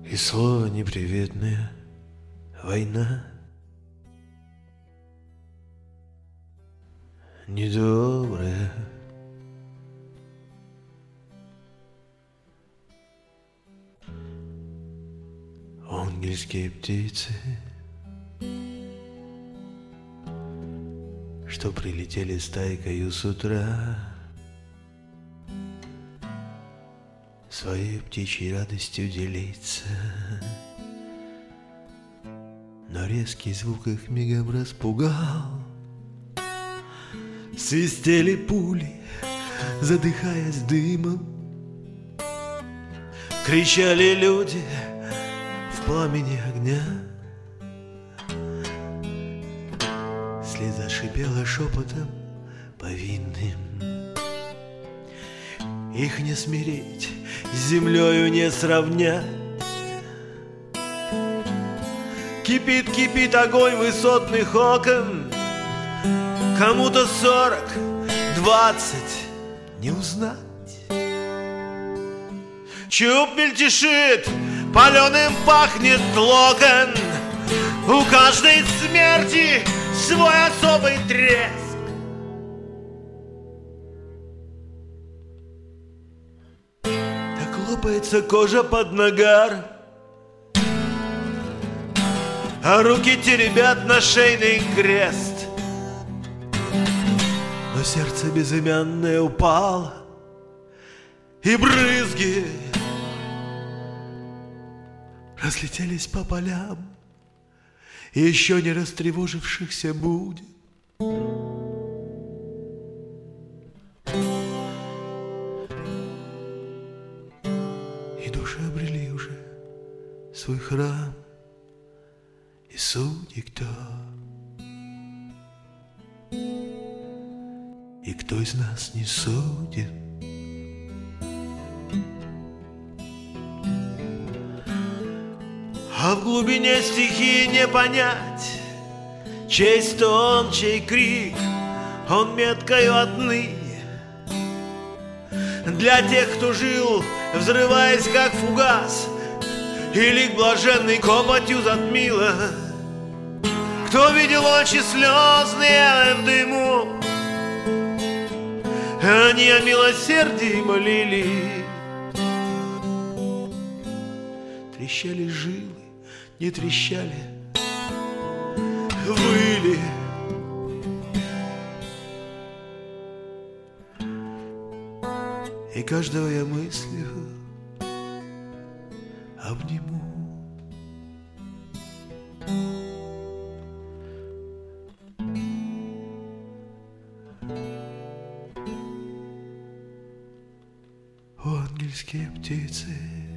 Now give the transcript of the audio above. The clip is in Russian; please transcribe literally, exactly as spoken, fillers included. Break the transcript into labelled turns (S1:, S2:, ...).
S1: И слово неприветное — война. Недобрая. Ангельские птицы, что прилетели стайкою с утра, своей птичьей радостью делиться. Но резкий звук их мигом распугал. Свистели пули, задыхаясь дымом. Кричали люди в пламени огня. Слеза шипела шепотом повинным. Их не смирить, с землею не сравнять. Кипит, кипит огонь высотных окон. Кому-то сорок, двадцать не узнать. Чуб мельтешит, паленым пахнет локон. У каждой смерти свой особый треск. Так лопается кожа под нагаром, а руки теребят на шейный крест. Но сердце безымянное упало, и брызги разлетелись по полям, и еще не растревожившихся будет. И души обрели уже свой храм, и судьи кто, и кто из нас не судит. А в глубине стихии не понять, чей стон, чей крик, он меткою отныне. Для тех, кто жил, взрываясь как фугас, или к блаженной копотью затмило. Кто видел очи слезные в дыму, они о милосердии молили. Трещали жилы, не трещали, выли. И каждого я мыслью обниму. О, ангельские птицы,